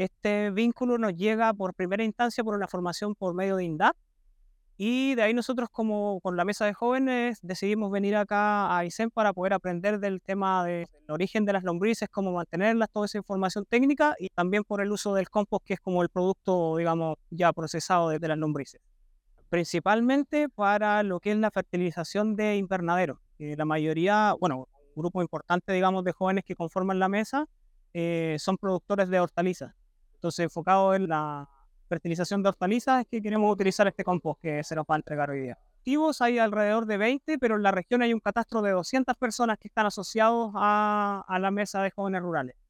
Este vínculo nos llega por primera instancia por una formación por medio de INDAP y de ahí nosotros como con la mesa de jóvenes decidimos venir acá a Aysén para poder aprender del tema del origen de las lombrices, cómo mantenerlas, toda esa información técnica y también por el uso del compost que es como el producto, digamos, ya procesado de las lombrices. Principalmente para lo que es la fertilización de invernaderos. La mayoría, bueno, un grupo importante, digamos, de jóvenes que conforman la mesa son productores de hortalizas. Entonces, enfocado en la fertilización de hortalizas, es que queremos utilizar este compost que se nos va a entregar hoy día. Activos hay alrededor de 20, pero en la región hay un catastro de 200 personas que están asociados a la mesa de jóvenes rurales.